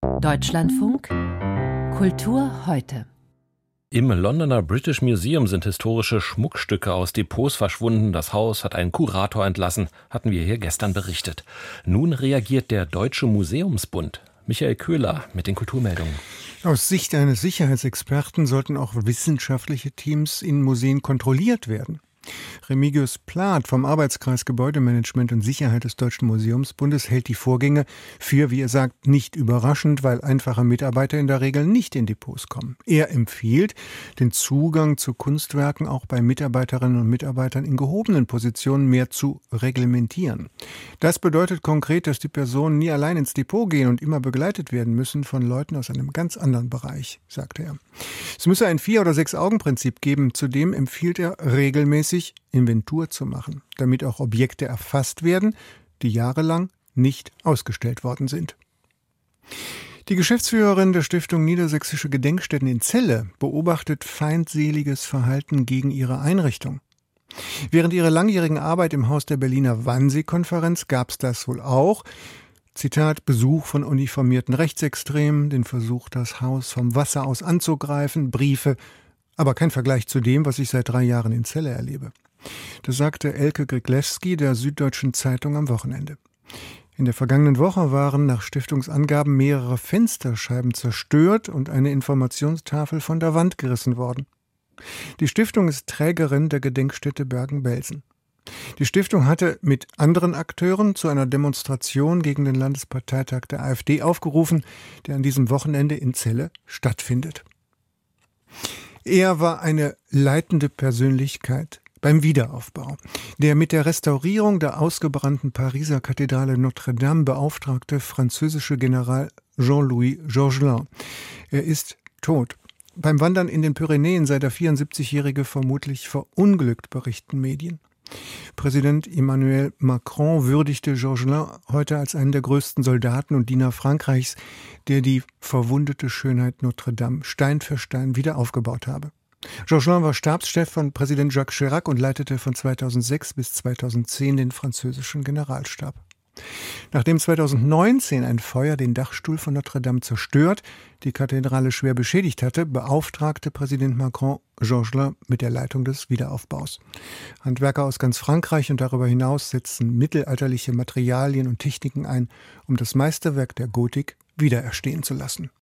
Deutschlandfunk Kultur heute. Im Londoner British Museum sind historische Schmuckstücke aus Depots verschwunden. Das Haus hat einen Kurator entlassen, hatten wir hier gestern berichtet. Nun reagiert der Deutsche Museumsbund. Michael Köhler mit den Kulturmeldungen. Aus Sicht eines Sicherheitsexperten sollten auch wissenschaftliche Teams in Museen kontrolliert werden. Remigius Plath vom Arbeitskreis Gebäudemanagement und Sicherheit des Deutschen Museumsbundes hält die Vorgänge für, wie er sagt, nicht überraschend, weil einfache Mitarbeiter in der Regel nicht in Depots kommen. Er empfiehlt, den Zugang zu Kunstwerken auch bei Mitarbeiterinnen und Mitarbeitern in gehobenen Positionen mehr zu reglementieren. Das bedeutet konkret, dass die Personen nie allein ins Depot gehen und immer begleitet werden müssen von Leuten aus einem ganz anderen Bereich, sagte er. Es müsse ein 4- oder 6-Augen-Prinzip geben. Zudem empfiehlt er, regelmäßig Inventur zu machen, damit auch Objekte erfasst werden, die jahrelang nicht ausgestellt worden sind. Die Geschäftsführerin der Stiftung Niedersächsische Gedenkstätten in Celle beobachtet feindseliges Verhalten gegen ihre Einrichtung. Während ihrer langjährigen Arbeit im Haus der Berliner Wannsee-Konferenz gab es das wohl auch. Zitat, Besuch von uniformierten Rechtsextremen, den Versuch, das Haus vom Wasser aus anzugreifen, Briefe, aber kein Vergleich zu dem, was ich seit 3 Jahren in Celle erlebe. Das sagte Elke Gryglewski der Süddeutschen Zeitung am Wochenende. In der vergangenen Woche waren nach Stiftungsangaben mehrere Fensterscheiben zerstört und eine Informationstafel von der Wand gerissen worden. Die Stiftung ist Trägerin der Gedenkstätte Bergen-Belsen. Die Stiftung hatte mit anderen Akteuren zu einer Demonstration gegen den Landesparteitag der AfD aufgerufen, der an diesem Wochenende in Celle stattfindet. Er war eine leitende Persönlichkeit beim Wiederaufbau. Der mit der Restaurierung der ausgebrannten Pariser Kathedrale Notre-Dame beauftragte französische General Jean-Louis Georgelin. Er ist tot. Beim Wandern in den Pyrenäen sei der 74-Jährige vermutlich verunglückt, berichten Medien. Präsident Emmanuel Macron würdigte Georgelin heute als einen der größten Soldaten und Diener Frankreichs, der die verwundete Schönheit Notre-Dame Stein für Stein wieder aufgebaut habe. Georgelin war Stabschef von Präsident Jacques Chirac und leitete von 2006 bis 2010 den französischen Generalstab. Nachdem 2019 ein Feuer den Dachstuhl von Notre-Dame zerstört, die Kathedrale schwer beschädigt hatte, beauftragte Präsident Macron Georgelin mit der Leitung des Wiederaufbaus. Handwerker aus ganz Frankreich und darüber hinaus setzen mittelalterliche Materialien und Techniken ein, um das Meisterwerk der Gotik wiedererstehen zu lassen.